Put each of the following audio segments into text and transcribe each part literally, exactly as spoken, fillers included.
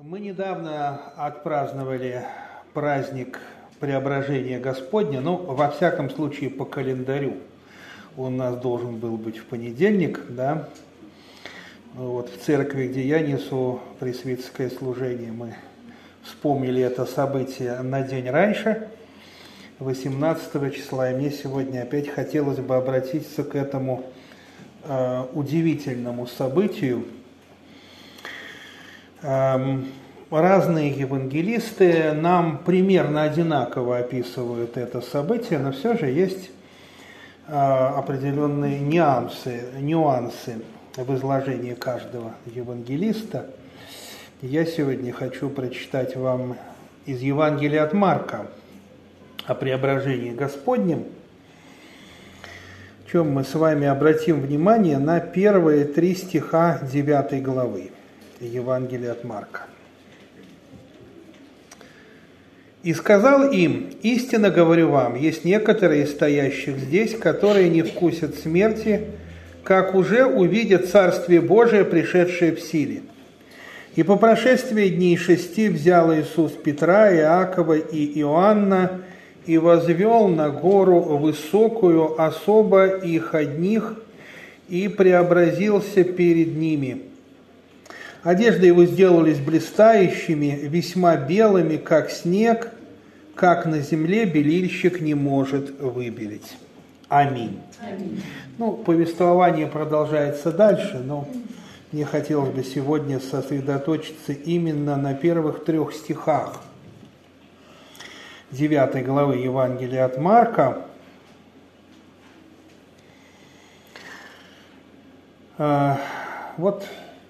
Мы недавно отпраздновали праздник Преображения Господня, ну, во всяком случае, по календарю. Он у нас должен был быть в понедельник, да. Вот, в церкви, где я несу пресвитерское служение, мы вспомнили это событие на день раньше, восемнадцатого числа, и мне сегодня опять хотелось бы обратиться к этому э, удивительному событию. Разные евангелисты нам примерно одинаково описывают это событие, но все же есть определенные нюансы, нюансы в изложении каждого евангелиста. Я сегодня хочу прочитать вам из Евангелия от Марка о преображении Господнем. В чем мы с вами обратим внимание на первые три стиха девятой главы. Евангелие от Марка. «И сказал им: истинно говорю вам, есть некоторые из стоящих здесь, которые не вкусят смерти, как уже увидят Царствие Божие, пришедшее в силе. И по прошествии дней шести взял Иисус Петра, Иакова и Иоанна и возвел на гору высокую особо их одних и преобразился перед ними. Одежды его сделались блистающими, весьма белыми, как снег, как на земле белильщик не может выбелить. Аминь». Аминь. Ну, повествование продолжается дальше, но мне хотелось бы сегодня сосредоточиться именно на первых трех стихах девятой главы Евангелия от Марка. Вот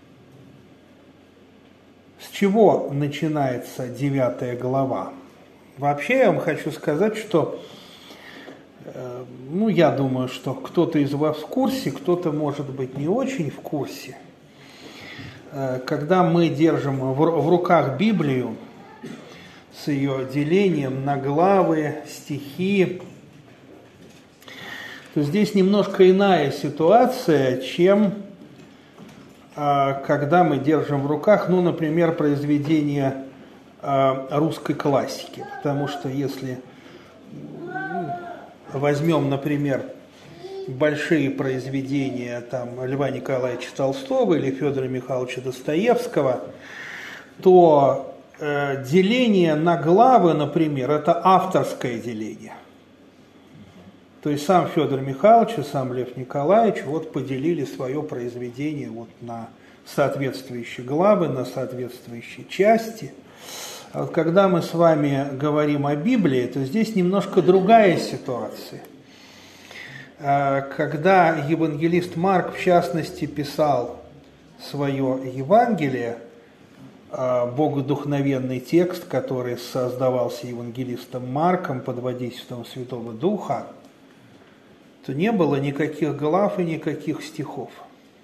с чего начинается девятая глава? Вообще я вам хочу сказать, что, ну, я думаю, что кто-то из вас в курсе, кто-то, может быть, не очень в курсе. Когда мы держим в руках Библию с ее делением на главы, стихи, то здесь немножко иная ситуация, чем когда мы держим в руках, ну, например, произведения русской классики. Потому что если возьмем, например, большие произведения там, Льва Николаевича Толстого или Федора Михайловича Достоевского, то э, деление на главы, например, это авторское деление. То есть сам Федор Михайлович и сам Лев Николаевич вот поделили свое произведение вот на соответствующие главы, на соответствующие части. А вот когда мы с вами говорим о Библии, то здесь немножко другая ситуация. Когда евангелист Марк, в частности, писал свое Евангелие, богодухновенный текст, который создавался евангелистом Марком под водительством Святого Духа, то не было никаких глав и никаких стихов.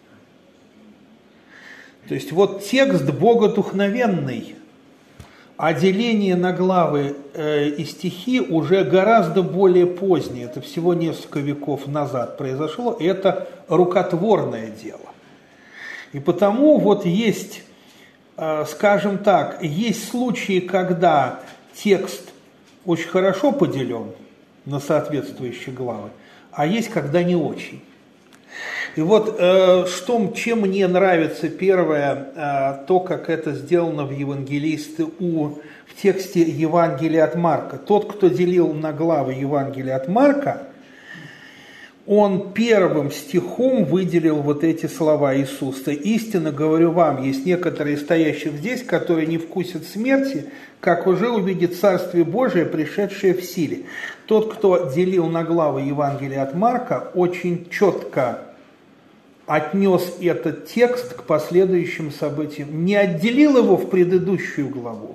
То есть вот текст богодухновенный, а деление на главы э, и стихи уже гораздо более позднее, это всего несколько веков назад произошло, это рукотворное дело. И потому вот есть, э, скажем так, есть случаи, когда текст очень хорошо поделен на соответствующие главы, а есть, когда не очень. И вот э, что, чем мне нравится первое, э, то, как это сделано в евангелисте у, в тексте Евангелия от Марка. Тот, кто делил на главы Евангелия от Марка, он первым стихом выделил вот эти слова Иисуса. «Истинно говорю вам, есть некоторые стоящих здесь, которые не вкусят смерти, как уже увидит Царствие Божие, пришедшее в силе». Тот, кто делил на главы Евангелия от Марка, очень четко отнес этот текст к последующим событиям, не отделил его в предыдущую главу,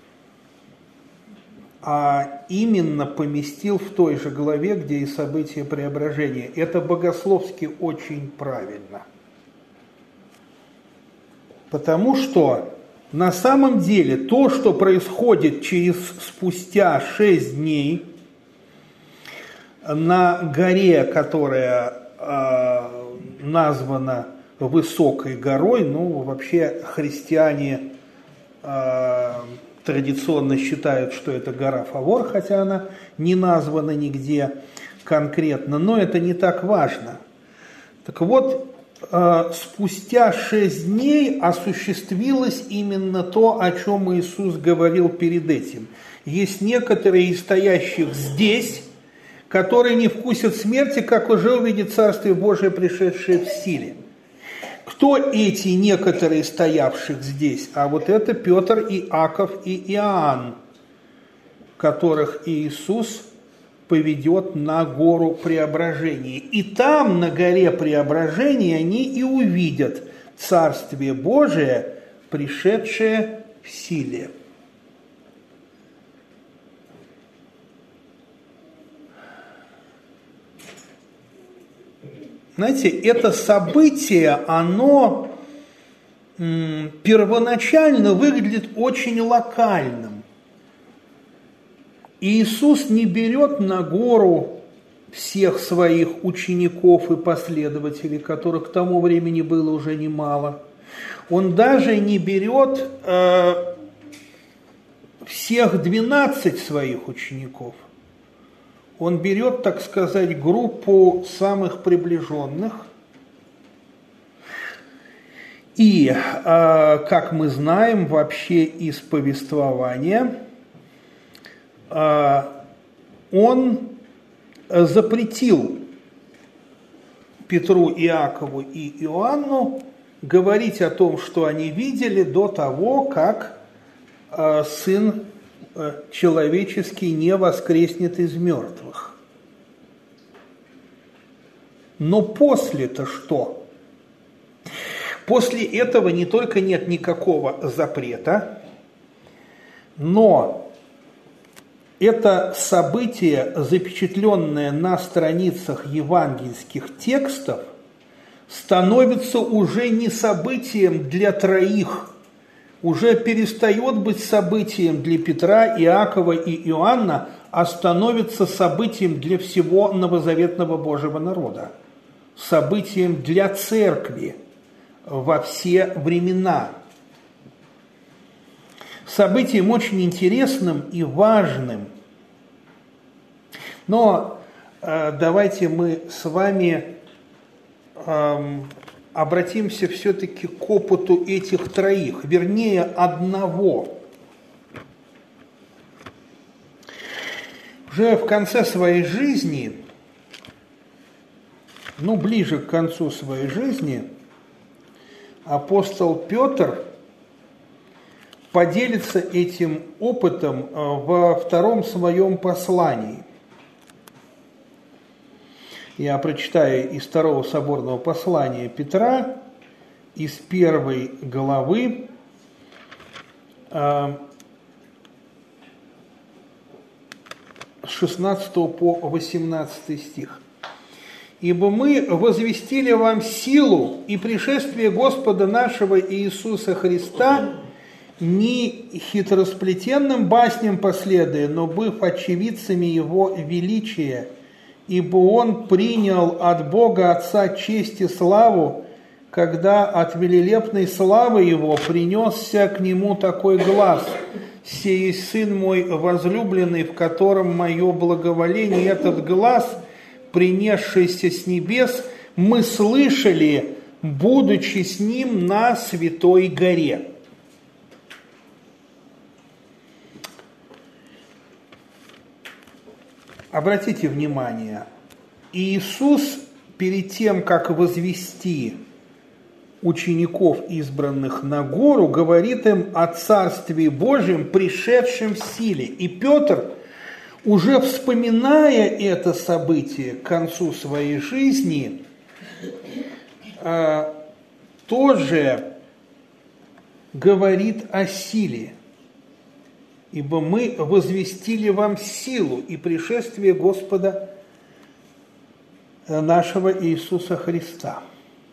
а именно поместил в той же главе, где и события преображения. Это богословски очень правильно. Потому что на самом деле то, что происходит через спустя шесть дней на горе, которая э, названа высокой горой, ну, вообще христиане э, традиционно считают, что это гора Фавор, хотя она не названа нигде конкретно, но это не так важно. Так вот, э, спустя шесть дней осуществилось именно то, о чем Иисус говорил перед этим. Есть некоторые из стоящих здесь, которые не вкусят смерти, как уже увидят Царствие Божие, пришедшее в силе. Кто эти некоторые стоявших здесь? А вот это Петр, Иаков и Иоанн, которых Иисус поведет на гору Преображения. И там, на горе Преображения, они и увидят Царствие Божие, пришедшее в силе. Знаете, это событие, оно м, первоначально выглядит очень локальным. Иисус не берет на гору всех своих учеников и последователей, которых к тому времени было уже немало. Он даже не берет э, всех двенадцать своих учеников. Он берет, так сказать, группу самых приближенных. И, э, как мы знаем вообще из повествования, э, он запретил Петру, Иакову и Иоанну говорить о том, что они видели, до того, как э, Сын человеческий не воскреснет из мертвых. Но после-то что? После этого не только нет никакого запрета, но это событие, запечатленное на страницах евангельских текстов, становится уже не событием для троих, уже перестает быть событием для Петра, Иакова и Иоанна, а становится событием для всего новозаветного Божьего народа, событием для церкви во все времена. Событием очень интересным и важным. Но э, давайте мы с вами э, обратимся все-таки к опыту этих троих, вернее, одного. Уже в конце своей жизни, ну, ближе к концу своей жизни, апостол Петр поделится этим опытом во втором своем послании. Я прочитаю из второго соборного послания Петра, из первой главы, с шестнадцатого по восемнадцатый стих. «Ибо мы возвестили вам силу и пришествие Господа нашего Иисуса Христа, не хитросплетенным басням последуя, но быв очевидцами Его величия, ибо Он принял от Бога Отца честь и славу, когда от велелепной славы Его принесся к Нему такой глас: «Сей есть Сын мой возлюбленный, в котором мое благоволение». И этот глас, принесшийся с небес, мы слышали, будучи с Ним на Святой горе. Обратите внимание, Иисус перед тем, как возвести учеников, избранных на гору, говорит им о Царстве Божьем, пришедшем в силе. И Петр, уже вспоминая это событие к концу своей жизни, тоже говорит о силе. «Ибо мы возвестили вам силу и пришествие Господа нашего Иисуса Христа».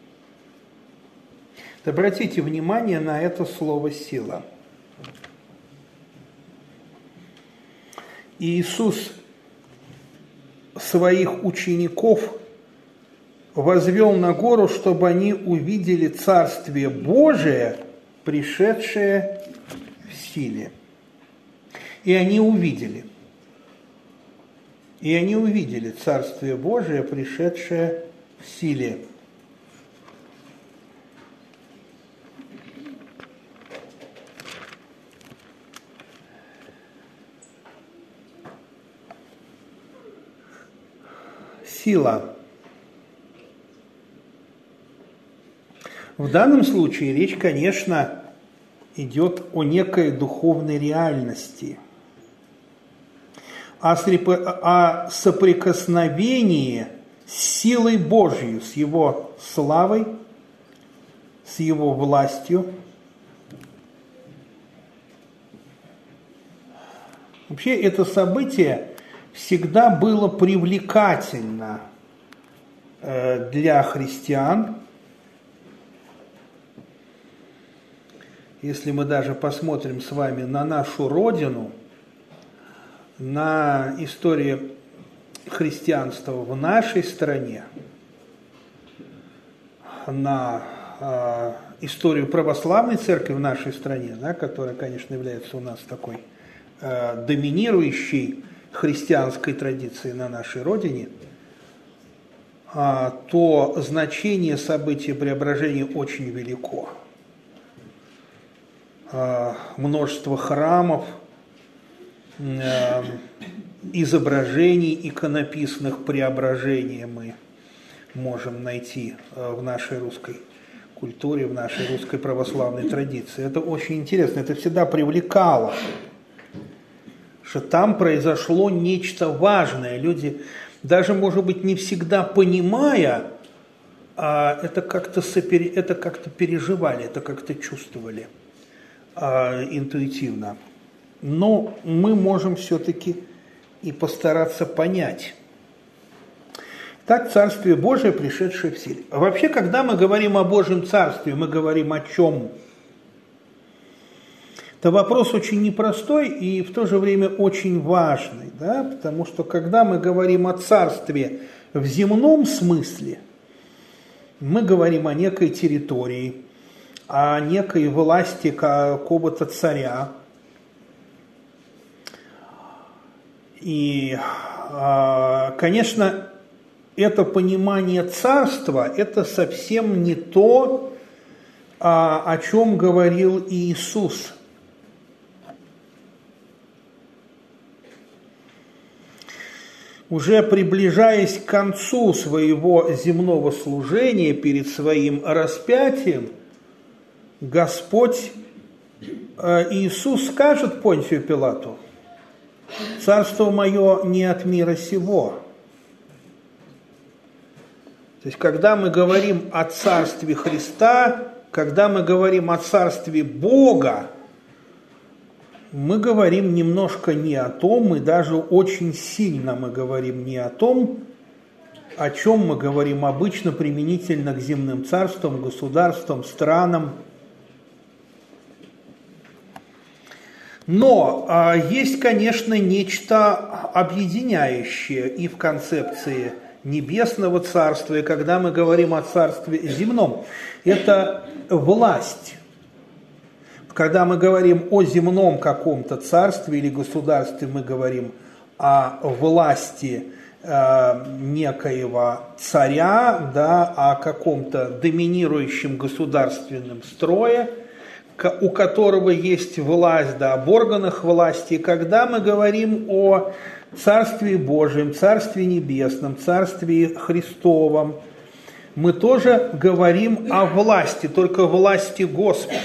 Обратите внимание на это слово «сила». Иисус своих учеников возвел на гору, чтобы они увидели Царствие Божие, пришедшее силе. И они увидели. И они увидели Царствие Божие, пришедшее в силе. Сила. В данном случае речь, конечно, идет о некой духовной реальности, о соприкосновении с силой Божьей, с Его славой, с Его властью. Вообще это событие всегда было привлекательно для христиан. Если мы даже посмотрим с вами на нашу Родину, на историю христианства в нашей стране, на э, историю православной церкви в нашей стране, да, которая, конечно, является у нас такой э, доминирующей христианской традицией на нашей Родине, э, то значение события преображения очень велико. Множество храмов, изображений иконописных преображений мы можем найти в нашей русской культуре, в нашей русской православной традиции. Это очень интересно, это всегда привлекало, что там произошло нечто важное. Люди, даже, может быть, не всегда понимая, это как-то, это как-то переживали, это как-то чувствовали интуитивно. Но мы можем все-таки и постараться понять. Так, Царствие Божие, пришедшее в силе. Вообще, когда мы говорим о Божьем Царстве, мы говорим о чем? Это вопрос очень непростой и в то же время очень важный, да? Потому что когда мы говорим о Царстве в земном смысле, мы говорим о некой территории, о некой власти какого-то царя. И, конечно, это понимание царства, это совсем не то, о чем говорил Иисус. Уже приближаясь к концу своего земного служения перед своим распятием, Господь Иисус скажет Понтию Пилату: «Царство мое не от мира сего». То есть, когда мы говорим о Царстве Христа, когда мы говорим о Царстве Бога, мы говорим немножко не о том, и даже очень сильно мы говорим не о том, о чем мы говорим обычно применительно к земным царствам, государствам, странам. Но а, есть, конечно, нечто объединяющее и в концепции небесного царства, и когда мы говорим о царстве земном. Это власть. Когда мы говорим о земном каком-то царстве или государстве, мы говорим о власти э, некоего царя, да, о каком-то доминирующем государственном строе, у которого есть власть, да, об органах власти. Когда мы говорим о Царстве Божьем, Царстве Небесном, Царстве Христовом, мы тоже говорим о власти, только власти Господа.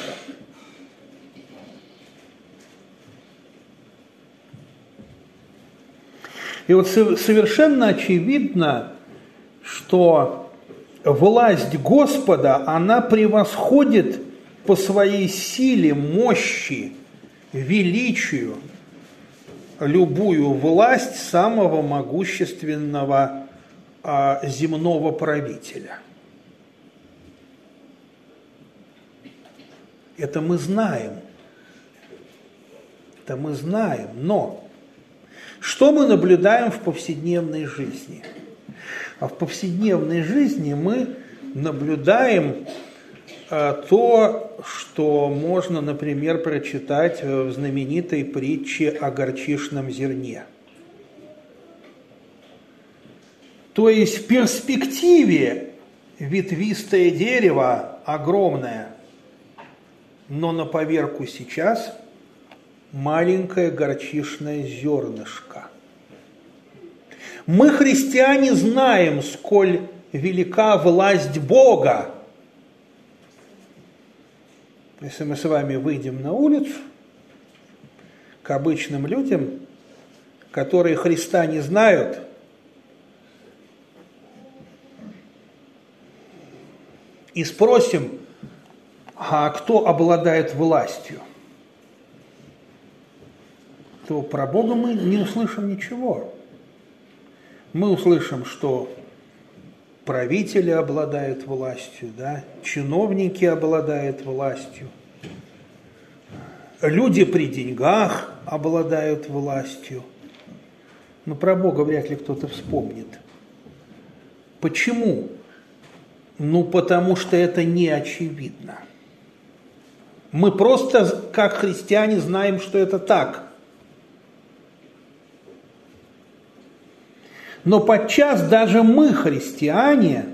И вот совершенно очевидно, что власть Господа, она превосходит по своей силе, мощи, величию любую власть самого могущественного а, земного правителя. Это мы знаем. Это мы знаем. Но что мы наблюдаем в повседневной жизни? А в повседневной жизни мы наблюдаем то, что можно, например, прочитать в знаменитой притче о горчичном зерне. То есть в перспективе ветвистое дерево огромное, но на поверку сейчас маленькое горчичное зернышко. Мы, христиане, знаем, сколь велика власть Бога. Если мы с вами выйдем на улицу к обычным людям, которые Христа не знают, и спросим, а кто обладает властью, то про Бога мы не услышим ничего. Мы услышим, что правители обладают властью, да, чиновники обладают властью, люди при деньгах обладают властью. Но про Бога вряд ли кто-то вспомнит. Почему? Ну, потому что это не очевидно. Мы просто, как христиане, знаем, что это так. Но подчас даже мы, христиане,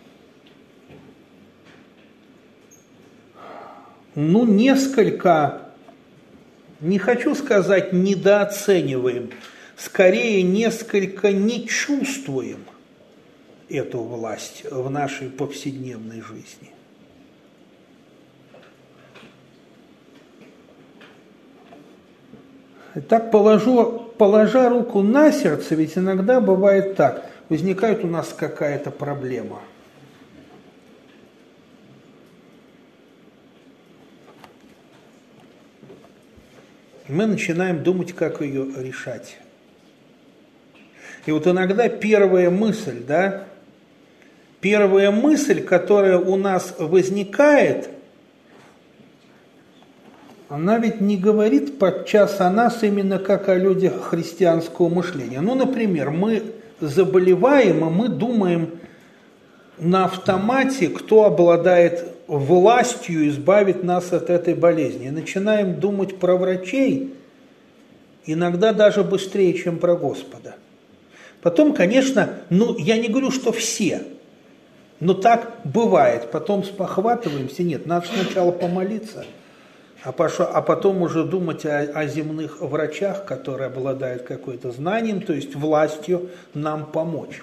ну, несколько, не хочу сказать, недооцениваем, скорее, несколько не чувствуем эту власть в нашей повседневной жизни. Так положу, положа руку на сердце, ведь иногда бывает так, возникает у нас какая-то проблема. Мы начинаем думать, как ее решать. И вот иногда первая мысль, да, первая мысль, которая у нас возникает, она ведь не говорит подчас о нас именно как о людях христианского мышления. Ну, например, мы заболеваем, и мы думаем на автомате, кто обладает властью избавить нас от этой болезни. И начинаем думать про врачей, иногда даже быстрее, чем про Господа. Потом, конечно, ну, я не говорю, что все, но так бывает. Потом спохватываемся, нет, надо сначала помолиться, а потом уже думать о, о земных врачах, которые обладают какой-то знанием, то есть властью нам помочь.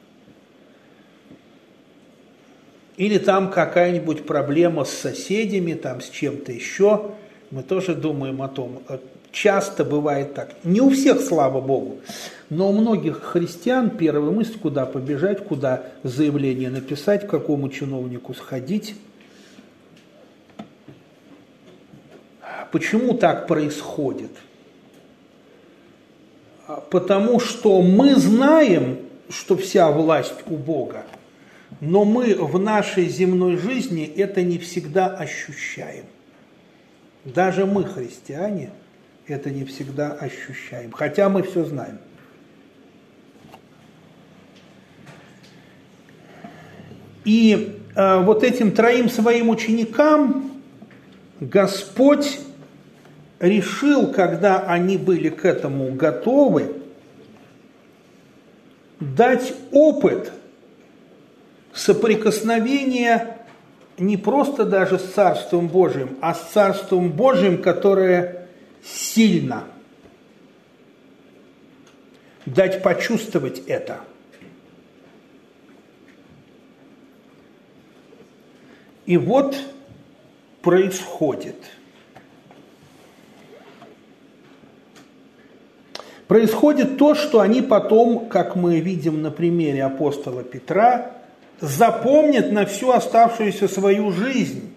Или там какая-нибудь проблема с соседями, там с чем-то еще. Мы тоже думаем о том. Часто бывает так. Не у всех, слава Богу, но у многих христиан первая мысль, куда побежать, куда заявление написать, к какому чиновнику сходить. Почему так происходит? Потому что мы знаем, что вся власть у Бога, но мы в нашей земной жизни это не всегда ощущаем. Даже мы, христиане, это не всегда ощущаем, хотя мы все знаем. И э, вот этим троим своим ученикам Господь решил, когда они были к этому готовы, дать опыт соприкосновения не просто даже с Царством Божиим, а с Царством Божиим, которое сильно. Дать почувствовать это. И вот происходит. Происходит то, что они потом, как мы видим на примере апостола Петра, запомнят на всю оставшуюся свою жизнь.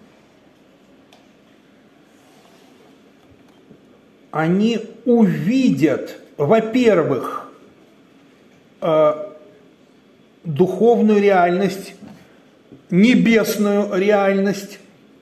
Они увидят, во-первых, духовную реальность, небесную реальность.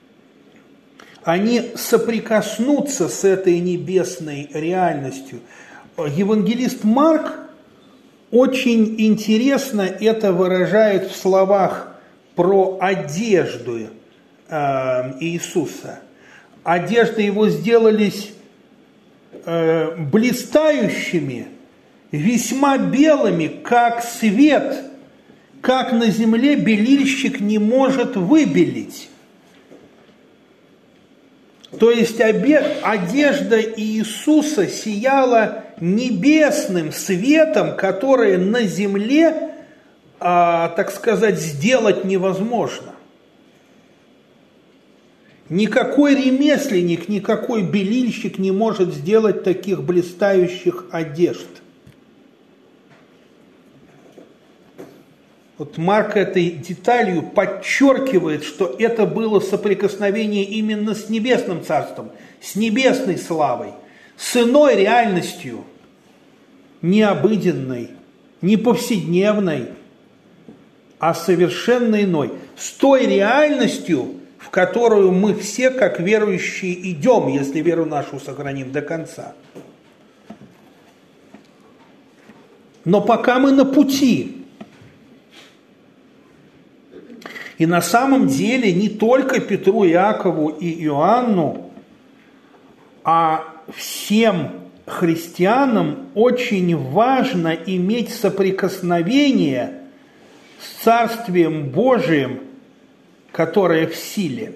Они соприкоснутся с этой небесной реальностью. Евангелист Марк очень интересно это выражает в словах про одежду. э, Иисуса, одежды его сделались э, блистающими, весьма белыми, как свет, как на земле белильщик не может выбелить. То есть одежда Иисуса сияла небесным светом, который на земле, а, так сказать, сделать невозможно. Никакой ремесленник, никакой белильщик не может сделать таких блистающих одежд. Вот Марк этой деталью подчеркивает, что это было соприкосновение именно с небесным царством, с небесной славой, с иной реальностью, не обыденной, не повседневной, а совершенно иной, с той реальностью, в которую мы все, как верующие, идем, если веру нашу сохраним до конца. Но пока мы на пути. И на самом деле не только Петру, Иакову и Иоанну, а всем христианам очень важно иметь соприкосновение с Царствием Божиим, которое в силе.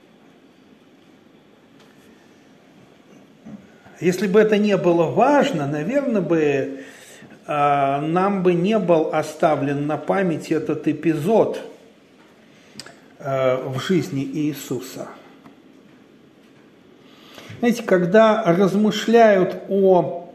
Если бы это не было важно, наверное, бы, э, нам бы не был оставлен на память этот эпизод в жизни Иисуса. Знаете, когда размышляют о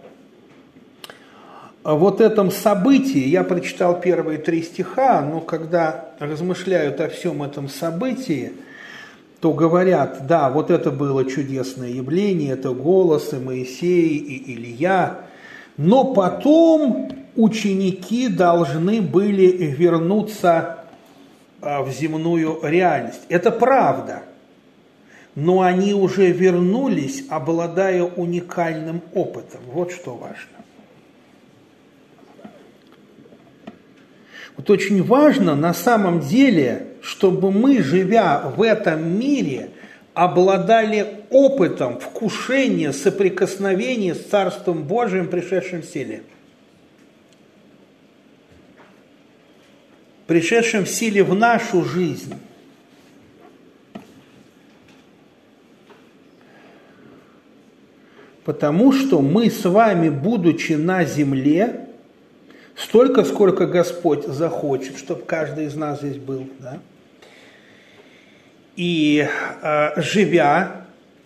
вот этом событии, я прочитал первые три стиха, но когда размышляют о всем этом событии, то говорят, да, вот это было чудесное явление, это голос и Моисей, и Илья, но потом ученики должны были вернуться в земную реальность. Это правда, но они уже вернулись, обладая уникальным опытом. Вот что важно. Вот очень важно на самом деле, чтобы мы, живя в этом мире, обладали опытом вкушения, соприкосновения с Царством Божиим, пришедшим в силе. Пришедшим в силе в нашу жизнь. Потому что мы с вами, будучи на земле, столько, сколько Господь захочет, чтобы каждый из нас здесь был, да? И э, живя,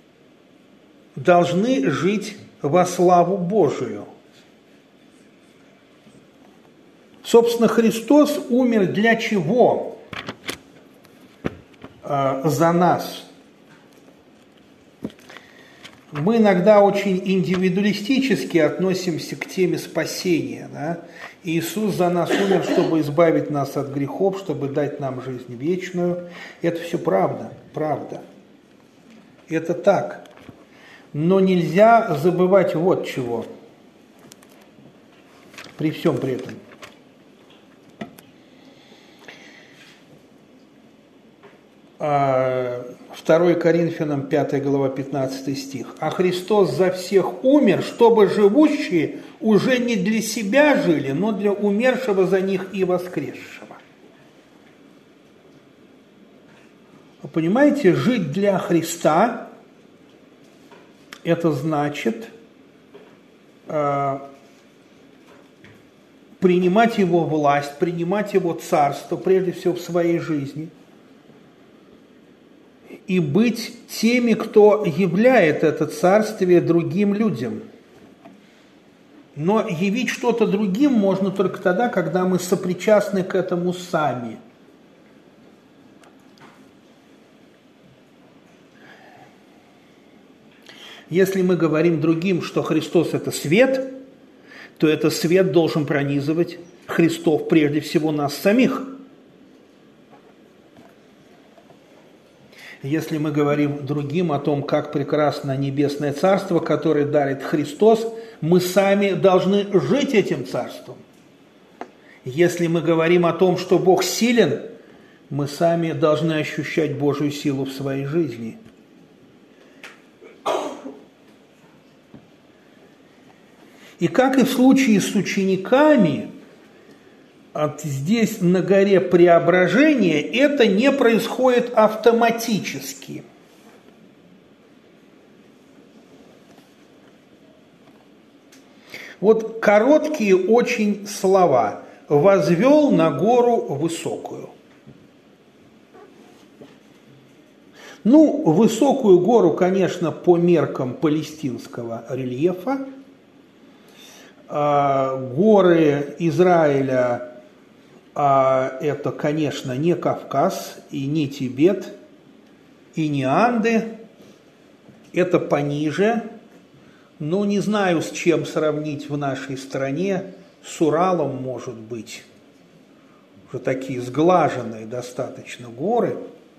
должны жить во славу Божию. Собственно, Христос умер для чего? Э, за нас. Мы иногда очень индивидуалистически относимся к теме спасения. Да? Иисус за нас умер, чтобы избавить нас от грехов, чтобы дать нам жизнь вечную. Это все правда, правда. Это так. Но нельзя забывать вот чего. При всем при этом. второе Коринфянам пятая глава пятнадцатый стих. «А Христос за всех умер, чтобы живущие уже не для себя жили, но для умершего за них и воскресшего». Вы понимаете, жить для Христа – это значит э, принимать Его власть, принимать Его царство, прежде всего в своей жизни – и быть теми, кто являет это царствие другим людям. Но явить что-то другим можно только тогда, когда мы сопричастны к этому сами. Если мы говорим другим, что Христос – это свет, то этот свет должен пронизывать Христов, прежде всего нас самих. Если мы говорим другим о том, как прекрасно небесное царство, которое дарит Христос, мы сами должны жить этим царством. Если мы говорим о том, что Бог силен, мы сами должны ощущать Божью силу в своей жизни. И как и в случае с учениками, здесь на горе Преображения это не происходит автоматически. Вот короткие очень слова. «Возвел на гору высокую». Ну, высокую гору, конечно, по меркам палестинского рельефа. Горы Израиля – это, конечно, не Кавказ, и не Тибет, и не Анды. Это пониже. Но не знаю, с чем сравнить в нашей стране. С Уралом, может быть. Уже такие сглаженные достаточно горы.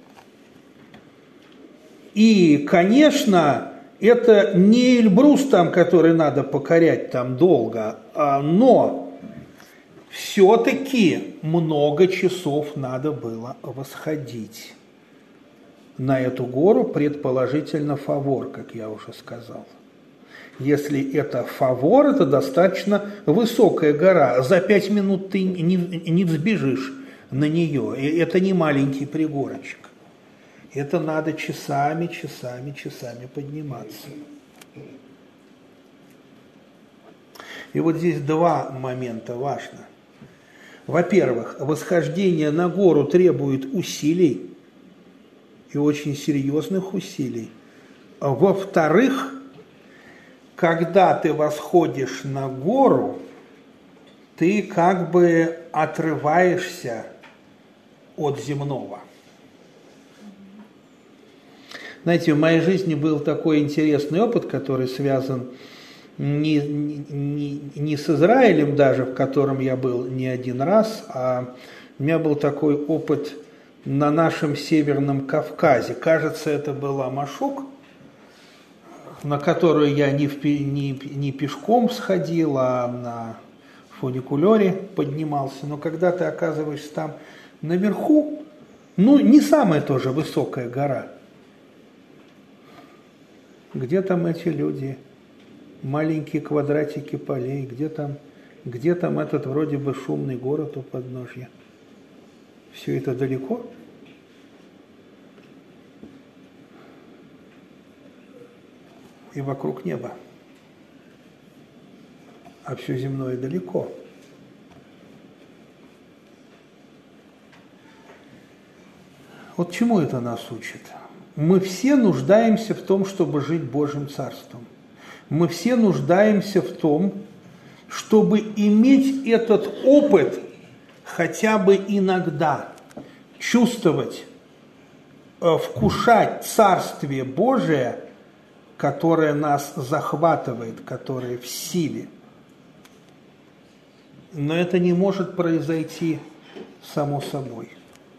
И, конечно, это не Эльбрус там, который надо покорять там долго, но все-таки много часов надо было восходить на эту гору, предположительно Фавор, как я уже сказал. Если это Фавор, это достаточно высокая гора. За пять минут ты не, не взбежишь на нее. И это не маленький пригорочек. Это надо часами, часами, часами подниматься. И вот здесь два момента важно. Во-первых, восхождение на гору требует усилий, и очень серьезных усилий. Во-вторых, когда ты восходишь на гору, ты как бы отрываешься от земного. Знаете, в моей жизни был такой интересный опыт, который связан не, не, не с Израилем даже, в котором я был не один раз, а у меня был такой опыт на нашем Северном Кавказе. Кажется, это был Амашук, на которую я не, в, не, не пешком сходил, а на фуникулере поднимался. Но когда ты оказываешься там наверху, ну, не самая тоже высокая гора. Где там эти люди? Маленькие квадратики полей. Где там, где там этот вроде бы шумный город у подножья? Все это далеко? И вокруг неба. А все земное далеко. Вот чему это нас учит? Мы все нуждаемся в том, чтобы жить Божьим Царством. Мы все нуждаемся в том, чтобы иметь этот опыт хотя бы иногда, чувствовать, вкушать Царствие Божие, которое нас захватывает, которое в силе. Но это не может произойти само собой.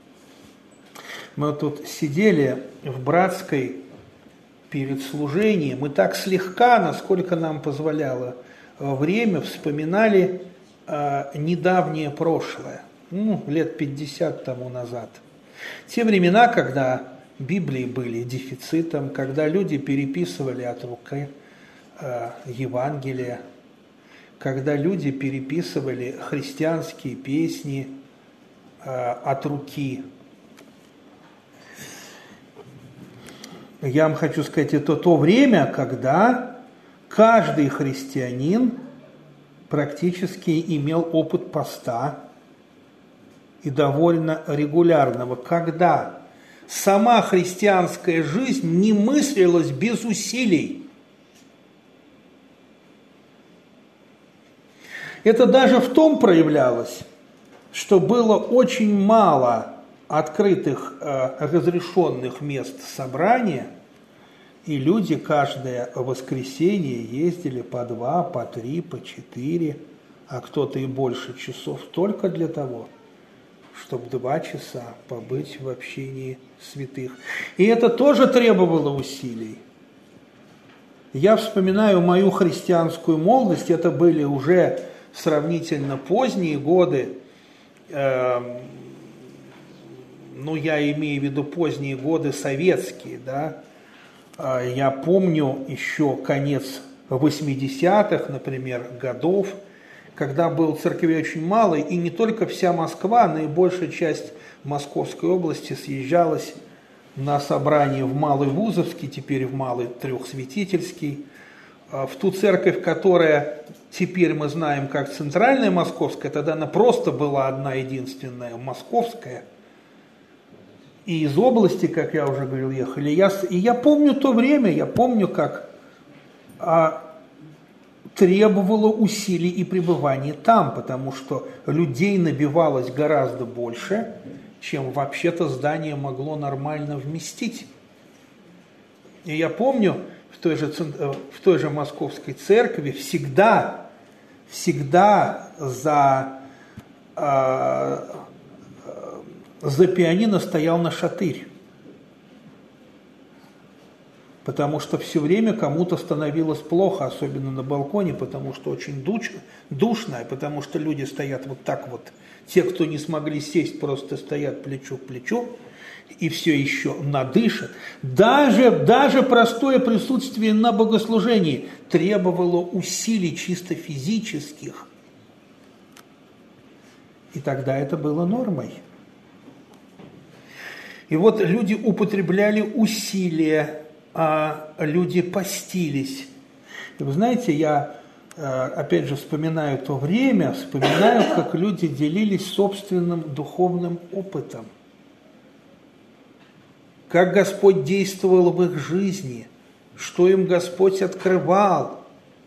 Мы тут сидели в Братской перед служением, и так слегка, насколько нам позволяло время, вспоминали э, недавнее прошлое, ну, лет пятьдесят тому назад. Те времена, когда Библии были дефицитом, когда люди переписывали от руки э, Евангелие, когда люди переписывали христианские песни э, от руки. Я вам хочу сказать, это то время, когда каждый христианин практически имел опыт поста и довольно регулярного, когда сама христианская жизнь не мыслилась без усилий. Это даже в том проявлялось, что было очень мало открытых, э, разрешенных мест собрания, и люди каждое воскресенье ездили по два, по три, по четыре, а кто-то и больше часов только для того, чтобы два часа побыть в общении святых. И это тоже требовало усилий. Я вспоминаю мою христианскую молодость, это были уже сравнительно поздние годы, э, ну, я имею в виду поздние годы советские, да, я помню еще конец восьмидесятых, например, годов, когда было церквей очень мало, и не только вся Москва, но и большая часть Московской области съезжалась на собрание в Малый Вузовский, теперь в Малый Трехсвятительский, в ту церковь, которая теперь мы знаем как Центральная Московская, тогда она просто была одна единственная, Московская. И из области, как я уже говорил, ехали. Я, и я помню то время, я помню, как а, требовало усилий и пребывания там, потому что людей набивалось гораздо больше, чем вообще-то здание могло нормально вместить. И я помню, в той же, в той же Московской церкви всегда, всегда за... А, за пианино стоял нашатырь, потому что все время кому-то становилось плохо, особенно на балконе, потому что очень душ, душно, потому что люди стоят вот так вот. Те, кто не смогли сесть, просто стоят плечо к плечу и все еще надышат. Даже, даже простое присутствие на богослужении требовало усилий чисто физических. И тогда это было нормой. И вот люди употребляли усилия, а люди постились. И вы знаете, я опять же вспоминаю то время, вспоминаю, как люди делились собственным духовным опытом. Как Господь действовал в их жизни, что им Господь открывал.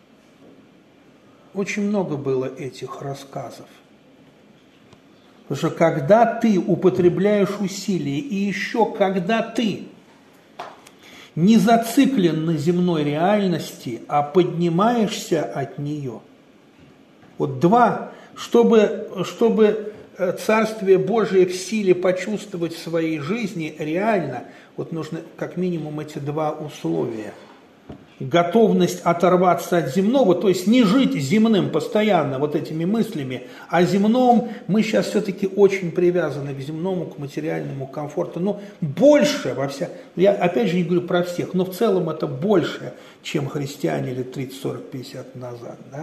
Очень много было этих рассказов. Потому что когда ты употребляешь усилия, и еще когда ты не зациклен на земной реальности, а поднимаешься от нее. Вот два, чтобы, чтобы Царствие Божие в силе почувствовать в своей жизни реально, вот нужно как минимум эти два условия. Готовность оторваться от земного, то есть не жить земным постоянно вот этими мыслями, а земном мы сейчас все-таки очень привязаны к земному, к материальному комфорту, но больше во вся, я опять же не говорю про всех, но в целом это больше, чем христиане лет тридцать, сорок, пятьдесят назад, да?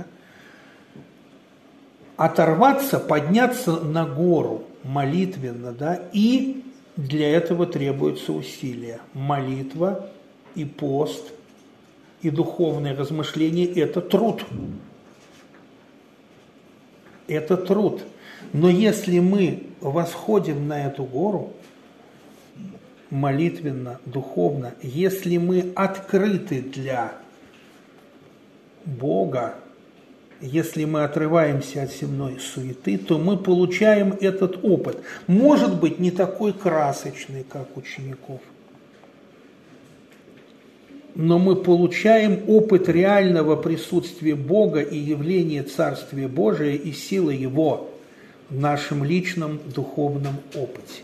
Оторваться, подняться на гору молитвенно, да, и для этого требуются усилия, молитва и пост, и духовное размышление – это труд. Это труд. Но если мы восходим на эту гору, молитвенно, духовно, если мы открыты для Бога, если мы отрываемся от земной суеты, то мы получаем этот опыт. Может быть, не такой красочный, как учеников, но мы получаем опыт реального присутствия Бога и явления Царствия Божия и силы Его в нашем личном духовном опыте.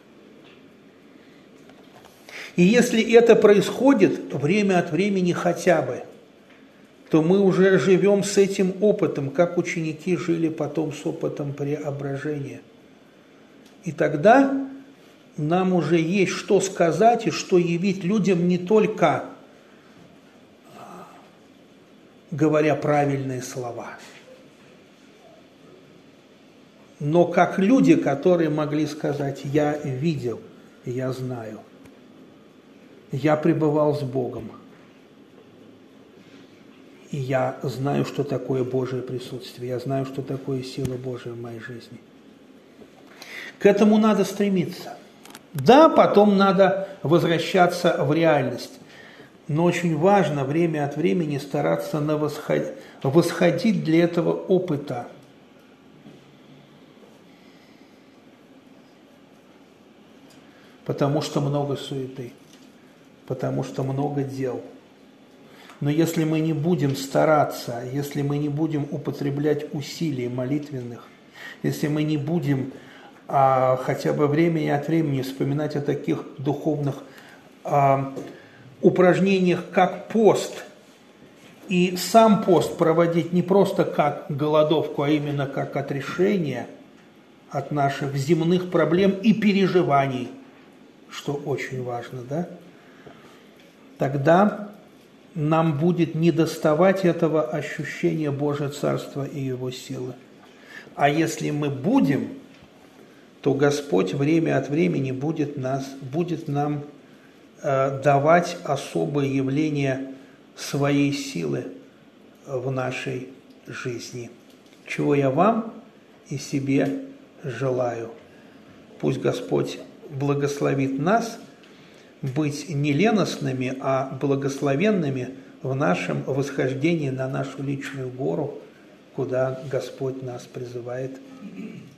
И если это происходит время от времени хотя бы, то мы уже живем с этим опытом, как ученики жили потом с опытом преображения. И тогда нам уже есть что сказать и что явить людям, не только говоря правильные слова, но как люди, которые могли сказать: я видел, я знаю, я пребывал с Богом, и я знаю, что такое Божие присутствие, я знаю, что такое сила Божия в моей жизни. К этому надо стремиться. Да, потом надо возвращаться в реальность. Но очень важно время от времени стараться на восход... восходить для этого опыта. Потому что много суеты, потому что много дел. Но если мы не будем стараться, если мы не будем употреблять усилий молитвенных, если мы не будем а, хотя бы время от времени вспоминать о таких духовных а, упражнениях, как пост, и сам пост проводить не просто как голодовку, а именно как отрешение от наших земных проблем и переживаний, что очень важно, да? Тогда нам будет недоставать этого ощущения Божьего Царства и Его силы. А если мы будем, то Господь время от времени будет, нас, будет нам э, давать особые явления своей силы в нашей жизни, чего я вам и себе желаю. Пусть Господь благословит нас быть не леностными, а благословенными в нашем восхождении на нашу личную гору, куда Господь нас призывает.